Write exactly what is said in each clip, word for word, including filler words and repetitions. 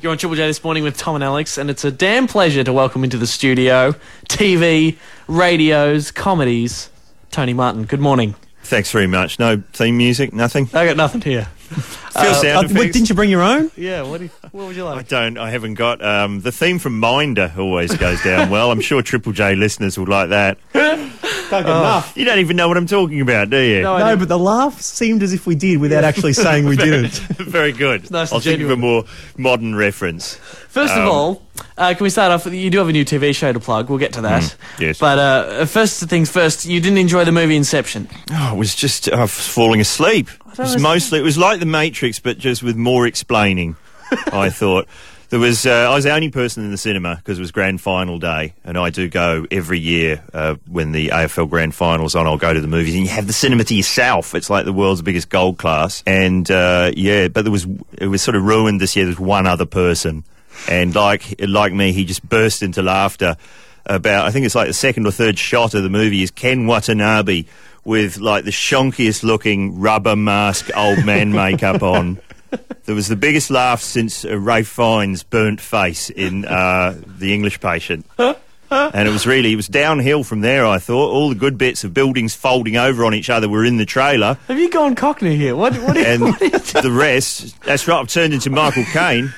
You're on Triple J this morning with Tom and Alex, and it's a damn pleasure to welcome into the studio, T V, radios, comedies, Tony Martin. Good morning. Thanks very much. No theme music, nothing? I got nothing here. Phil, uh, sound effects? Didn't you bring your own? Yeah, what, do you, what would you like? I don't. I haven't got... Um, the theme from Minder always goes down well. I'm sure Triple J listeners would like that. Can't get oh, enough. You don't even know what I'm talking about, do you? No, no but the laugh seemed as if we did without yeah. actually saying we didn't. Very good. Nice. I'll think of a more modern reference. First um, of all, uh, can we start off with, you do have a new T V show to plug. We'll get to that. Mm, yes. But uh, first things first, you didn't enjoy the movie Inception. Oh, it was just uh, falling asleep. It was mostly, it was like The Matrix, but just with more explaining, I thought. There was, uh, I was the only person in the cinema because it was grand final day, and I do go every year uh, when the A F L grand final's on. I'll go to the movies, and you have the cinema to yourself. It's like the world's biggest gold class, and uh, yeah, but there was, it was sort of ruined this year. There's one other person, and like like me, he just burst into laughter about. I think it's like the second or third shot of the movie is Ken Watanabe with like the shonkiest looking rubber mask old man makeup on. There was the biggest laugh since uh, Ralph Fiennes' burnt face in uh, The English Patient. And it was really, it was downhill from there, I thought. All the good bits of buildings folding over on each other were in the trailer. Have you gone Cockney here? What, what, are, you, and what are you doing? The rest, that's right, I've turned into Michael Caine.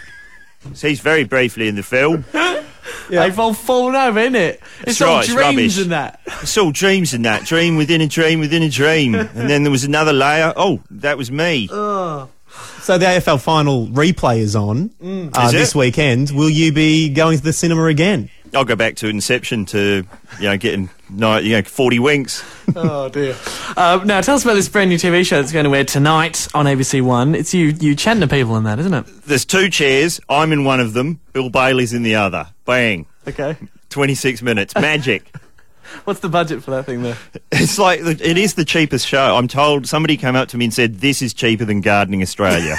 So he's very briefly in the film. Yeah. They've all fallen over, isn't it? It's That's all right, dreams it's rubbish. and that. It's all dreams and that. Dream within a dream within a dream. And then there was another layer. Oh, that was me. Oh. So the A F L final replay is on mm. uh, is this weekend. Will you be going to the cinema again? I'll go back to Inception to, you know, getting no, you know, forty winks. Oh, dear. Uh, now, tell us about this brand new T V show that's going to air tonight on A B C One. It's you, you chatting to people in that, isn't it? There's two chairs. I'm in one of them. Bill Bailey's in the other. Bang. Okay. twenty-six minutes. Magic. What's the budget for that thing there? It's like, it is the cheapest show. I'm told, somebody came up to me and said, this is cheaper than Gardening Australia.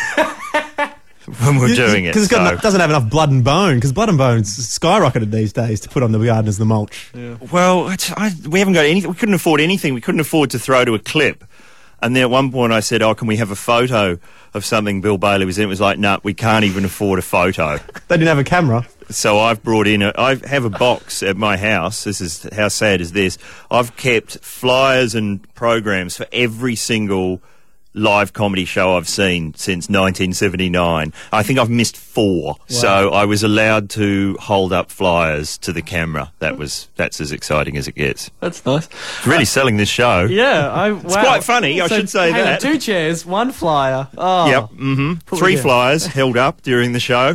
When we're doing it. Because it so. doesn't have enough blood and bone, because blood and bone's skyrocketed these days to put on the garden as the mulch. Yeah. Well, it's, I, we haven't got anything. We couldn't afford anything. We couldn't afford to throw to a clip. And then at one point I said, oh, can we have a photo of something Bill Bailey was in? It was like, no, nah, we can't even afford a photo. They didn't have a camera. So I've brought in, a, I have a box at my house. This is, how sad is this? I've kept flyers and programs for every single live comedy show I've seen since nineteen seventy-nine. I think I've missed four. Wow. So I was allowed to hold up flyers to the camera. That was, that's as exciting as it gets. That's nice. It's really uh, selling this show. Yeah. I, wow. It's quite funny, I so, should say hang that. On, two chairs, one flyer. Oh. Yep. Mm-hmm. Three flyers held up during the show.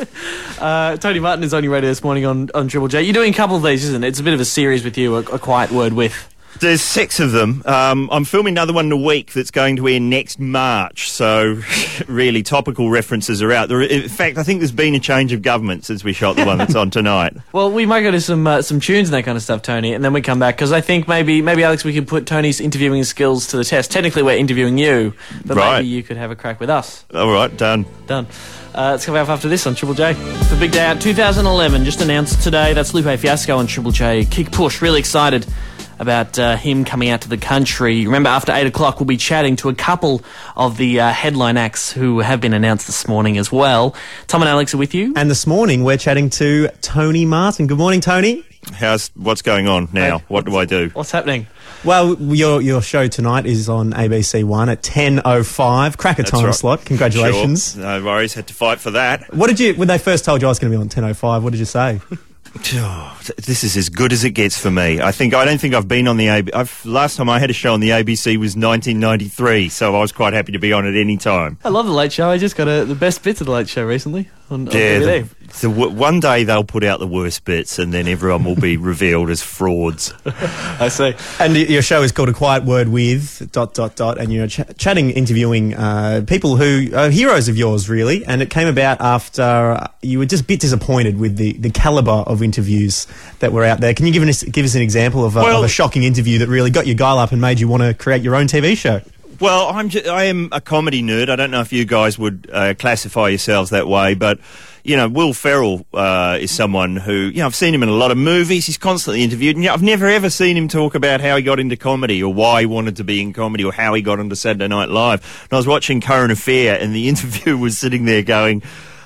uh, Tony Martin is on your radio this morning on, on Triple J. You're doing a couple of these, isn't it? It's a bit of a series with you, a, a quiet word with. There's six of them. Um, I'm filming another one in a week that's going to air next March, so really topical references are out. There, in fact, I think there's been a change of government since we shot the one that's on tonight. Well, we might go to some uh, some tunes and that kind of stuff, Tony, and then we come back, because I think maybe, maybe Alex, we could put Tony's interviewing skills to the test. Technically, we're interviewing you, but right. maybe you could have a crack with us. All right, done. Done. Uh, let's come back after this on Triple J. It's the big day out, two thousand eleven, just announced today. That's Lupe Fiasco on Triple J. Kick Push, really excited about uh, him coming out to the country. Remember, after eight o'clock, we'll be chatting to a couple of the uh, headline acts who have been announced this morning as well. Tom and Alex are with you. And this morning, we're chatting to Tony Martin. Good morning, Tony. How's what's going on now? Hey, what do I do? What's happening? Well, your your show tonight is on A B C One at ten oh five. Cracker time right. slot. Congratulations. Sure. No worries. Had to fight for that. What did you, when they first told you I was going to be on ten oh five, what did you say? Oh, this is as good as it gets for me. I think I don't think I've been on the A B C. I've, last time I had a show on the A B C was nineteen ninety-three, so I was quite happy to be on at any time. I love the Late Show. I just got a, the best bits of the Late Show recently on, on yeah, D V D. The, the, one day they'll put out the worst bits, and then everyone will be revealed as frauds. I see. And your show is called A Quiet Word With dot dot dot, and you're ch- chatting, interviewing uh, people who are heroes of yours, really. And it came about after you were just a bit disappointed with the, the calibre of interviews that were out there. Can you give us give us an example of a, well, of a shocking interview that really got your guile up and made you want to create your own T V show? Well, I'm j- I am a comedy nerd. I don't know if you guys would uh, classify yourselves that way, but, you know, Will Ferrell uh, is someone who, you know, I've seen him in a lot of movies. He's constantly interviewed, and you know, I've never ever seen him talk about how he got into comedy or why he wanted to be in comedy or how he got into Saturday Night Live. And I was watching Current Affair, and the interviewer was sitting there going,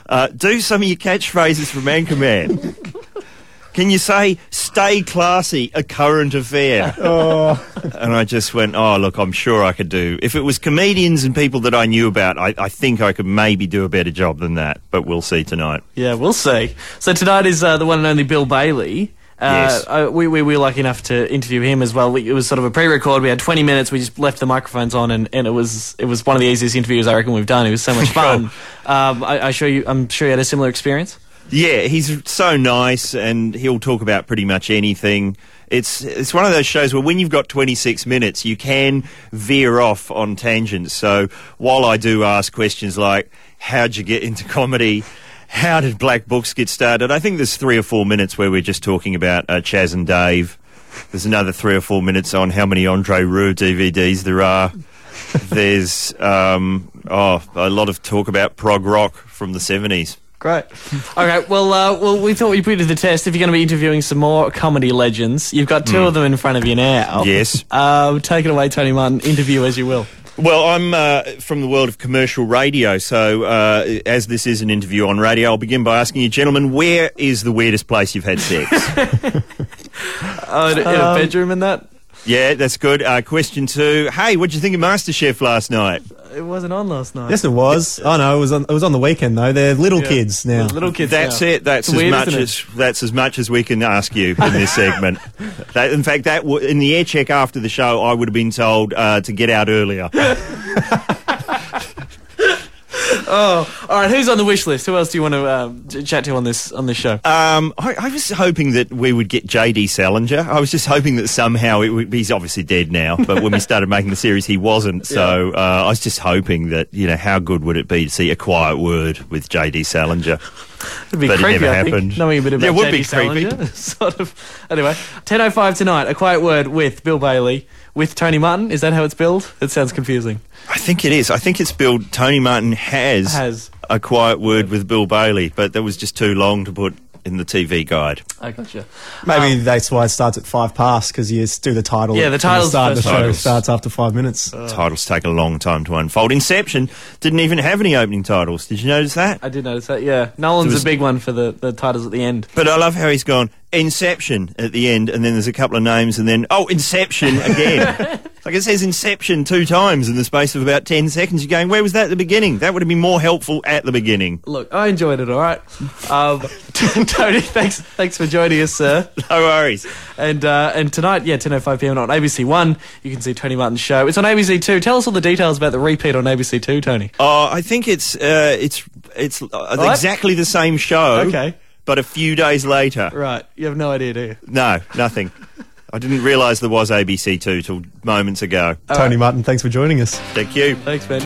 Uh, do some of your catchphrases from Anchorman. Can you say, stay classy, a current affair? Oh. And I just went, oh, look, I'm sure I could do. If it was comedians and people that I knew about, I, I think I could maybe do a better job than that. But we'll see tonight. Yeah, we'll see. So tonight is uh, the one and only Bill Bailey. Uh, Yes. uh, we, we, we were lucky enough to interview him as well. We, it was sort of a pre-record. We had twenty minutes. We just left the microphones on, and, and it was it was one of the easiest interviews I reckon we've done. It was so much fun. um, I, I sure you, I'm sure you had a similar experience. Yeah, he's so nice, and he'll talk about pretty much anything. It's it's one of those shows where when you've got twenty-six minutes, you can veer off on tangents. So while I do ask questions like, how'd you get into comedy? How did Black Books get started? I think there's three or four minutes where we're just talking about uh, Chaz and Dave. There's another three or four minutes on how many Andre Rieu D V Ds there are. There's um, oh a lot of talk about prog rock from the seventies. Great. Okay, well, uh, well, we thought we'd put you to the test. If you're going to be interviewing some more comedy legends, you've got two Mm. of them in front of you now. Yes. Um, take it away, Tony Martin. Interview as you will. Well, I'm uh, from the world of commercial radio, so uh, as this is an interview on radio, I'll begin by asking you, gentlemen, where is the weirdest place you've had sex? Oh, in, in a Um, bedroom and that? Yeah, that's good. Uh, question two, hey, what'd you think of MasterChef last night? It wasn't on last night. Yes, it was. Oh no, it was on. It was on the weekend though. They're little Yeah. kids now. Little kids. That's now. it. That's It's as weird, much isn't it? as that's as much as we can ask you in this segment. That, in fact, that w- in the air check after the show, I would have been told uh, to get out earlier. Oh, all right. Who's on the wish list? Who else do you want to um, ch- chat to on this on this show? Um, I, I was hoping that we would get J D Salinger. I was just hoping that somehow it would, he's obviously dead now, but when we started making the series, he wasn't. So uh, I was just hoping that, you know, how good would it be to see A Quiet Word with J D Salinger? It'd be but it creepy, never I think, happened. knowing a bit about Yeah, it would J D be creepy. Salinger. Sort of. Anyway, ten oh five tonight. A Quiet Word with Bill Bailey with Tony Martin. Is that how it's billed? It sounds confusing. I think it is. I think it's billed Tony Martin has, Has. A Quiet Word with Bill Bailey, but that was just too long to put in the T V guide. I gotcha. Maybe Um, that's why it starts at five past, because you do the title. Yeah, the from title's start. the The first show title. starts after five minutes. Titles take a long time to unfold. Inception didn't even have any opening titles. Did you notice that? I did notice that. Yeah, Nolan's There was- a big one for the, the titles at the end. But I love how he's gone Inception at the end, and then there's a couple of names, and then oh, Inception again. Like it says Inception two times in the space of about ten seconds. You're going, where was that at the beginning? That would have been more helpful at the beginning. Look, I enjoyed it. All right, um, Tony. Thanks, thanks for joining us, sir. No worries. And uh, and tonight, yeah, ten oh five p.m. on A B C One, you can see Tony Martin's show. It's on A B C Two. Tell us all the details about the repeat on A B C Two, Tony. Oh, I think it's uh, it's it's uh, What? exactly the same show. Okay. But a few days later. Right, you have no idea, do you? No, nothing. I didn't realise there was A B C Two till moments ago. Tony Martin, thanks for joining us. Thank you. Thanks, man.